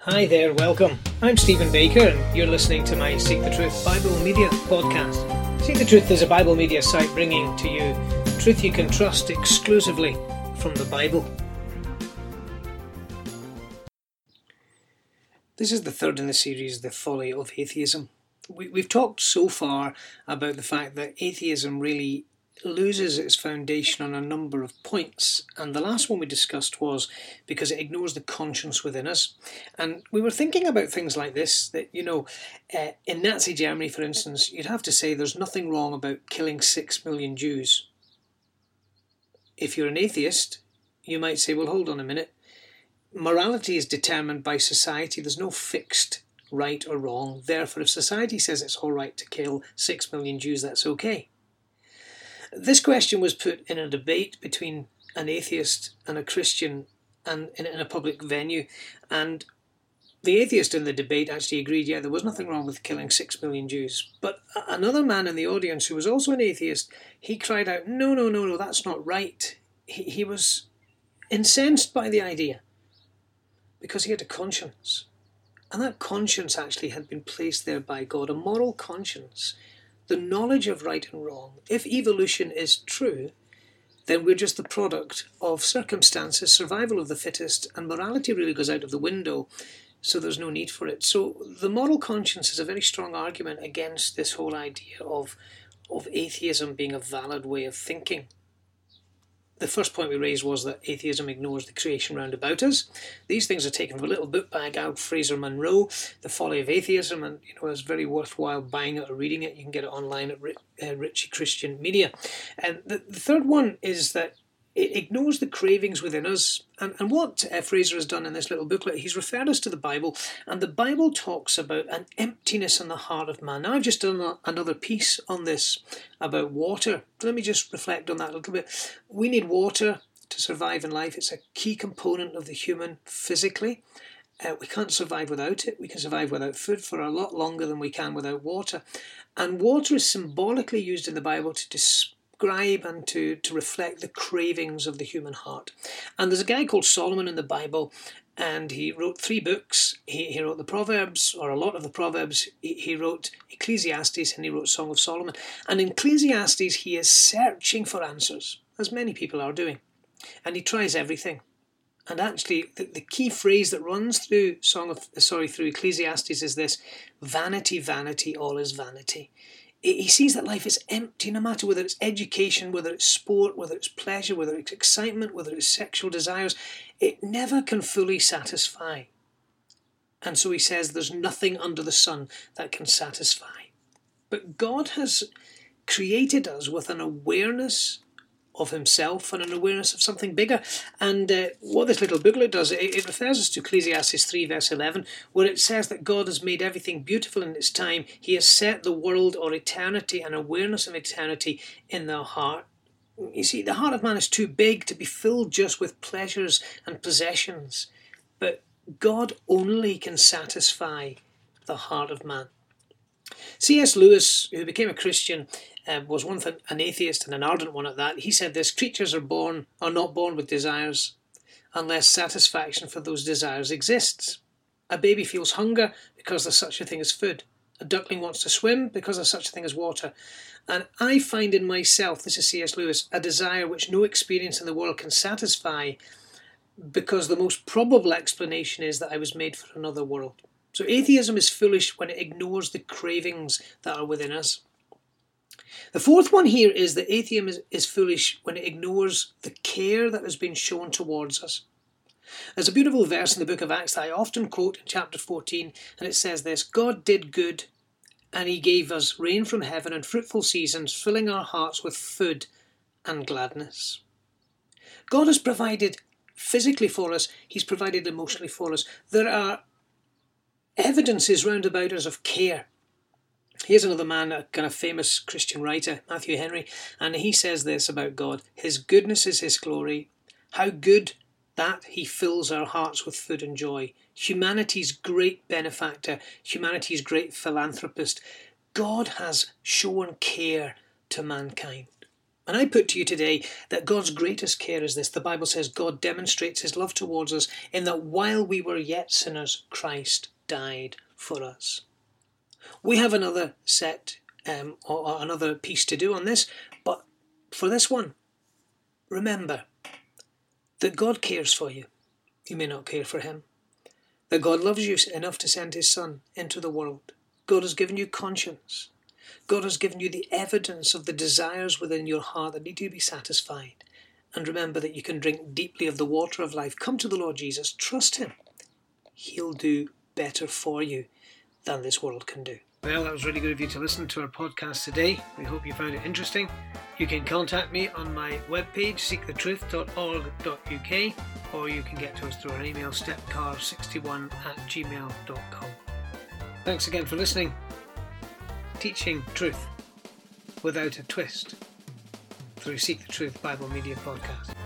Hi there, welcome. I'm Stephen Baker and you're listening to my Seek the Truth Bible Media podcast. Seek the Truth is a Bible media site bringing to you truth you can trust exclusively from the Bible. This is the third in the series, The Folly of Atheism. We've talked so far about the fact that atheism really loses its foundation on a number of points, and the last one we discussed was because it ignores the conscience within us. And we were thinking about things like this, that in Nazi Germany, for instance, you'd have to say there's nothing wrong about killing 6 million Jews. If you're an atheist, you might say, well, hold on a minute, morality is determined by society. There's no fixed right or wrong. Therefore, if society says it's all right to kill 6 million Jews, that's okay. This question was put in a debate between an atheist and a Christian and in a public venue, and the atheist in the debate actually agreed, yeah, there was nothing wrong with killing 6 million Jews. But another man in the audience who was also an atheist, he cried out, no, that's not right. He was incensed by the idea because he had a conscience. And that conscience actually had been placed there by God, a moral conscience. The knowledge of right and wrong. If evolution is true, then we're just the product of circumstances, survival of the fittest, and morality really goes out of the window, so there's no need for it. So the moral conscience is a very strong argument against this whole idea of atheism being a valid way of thinking. The first point we raised was that atheism ignores the creation round about us. These things are taken from a little book by a guy called Fraser Monroe, The Folly of Atheism, and it's very worthwhile buying it or reading it. You can get it online at Ritchie Christian Media. And the third one is that it ignores the cravings within us. And what Fraser has done in this little booklet, he's referred us to the Bible, and the Bible talks about an emptiness in the heart of man. Now, I've just done another piece on this about water. Let me just reflect on that a little bit. We need water to survive in life. It's a key component of the human physically. We can't survive without it. We can survive without food for a lot longer than we can without water. And water is symbolically used in the Bible to describe and to reflect the cravings of the human heart. And there's a guy called Solomon in the Bible, and he wrote 3 books. He wrote the Proverbs, or a lot of the Proverbs. He wrote Ecclesiastes, and he wrote Song of Solomon. And in Ecclesiastes, he is searching for answers, as many people are doing. And he tries everything. And actually, the key phrase that runs through through Ecclesiastes is this: vanity, vanity, all is vanity. He sees that life is empty, no matter whether it's education, whether it's sport, whether it's pleasure, whether it's excitement, whether it's sexual desires. It never can fully satisfy. And so he says there's nothing under the sun that can satisfy. But God has created us with an awareness of himself and an awareness of something bigger. And what this little booklet does, it refers us to Ecclesiastes 3 verse 11, where it says that God has made everything beautiful in its time. He has set the world or eternity and awareness of eternity in their heart. You see, the heart of man is too big to be filled just with pleasures and possessions. But God only can satisfy the heart of man. C.S. Lewis, who became a Christian, was once an atheist and an ardent one at that. He said this: creatures are not born with desires unless satisfaction for those desires exists. A baby feels hunger because there's such a thing as food. A duckling wants to swim because there's such a thing as water. And I find in myself, this is C.S. Lewis, a desire which no experience in the world can satisfy, because the most probable explanation is that I was made for another world. So atheism is foolish when it ignores the cravings that are within us. The fourth one here is that atheism is foolish when it ignores the care that has been shown towards us. There's a beautiful verse in the book of Acts that I often quote in chapter 14, and it says this: God did good, and he gave us rain from heaven and fruitful seasons, filling our hearts with food and gladness. God has provided physically for us. He's provided emotionally for us. There are evidences round about us of care. Here's another man, a kind of famous Christian writer, Matthew Henry, and he says this about God: his goodness is his glory. How good that he fills our hearts with food and joy. Humanity's great benefactor, humanity's great philanthropist. God has shown care to mankind. And I put to you today that God's greatest care is this. The Bible says God demonstrates his love towards us in that while we were yet sinners, Christ died for us. We have another set or another piece to do on this, but for this one, remember that God cares for you. You may not care for him. That God loves you enough to send his Son into the world. God has given you conscience. God has given you the evidence of the desires within your heart that need to be satisfied. And remember that you can drink deeply of the water of life. Come to the Lord Jesus. Trust him. He'll do better for you than this world can do. Well, that was really good of you to listen to our podcast today. We hope you found it interesting. You can contact me on my webpage, seekthetruth.org.uk, or you can get to us through our email, stepcar61@gmail.com. Thanks again for listening. Teaching truth without a twist through Seek the Truth Bible Media Podcast.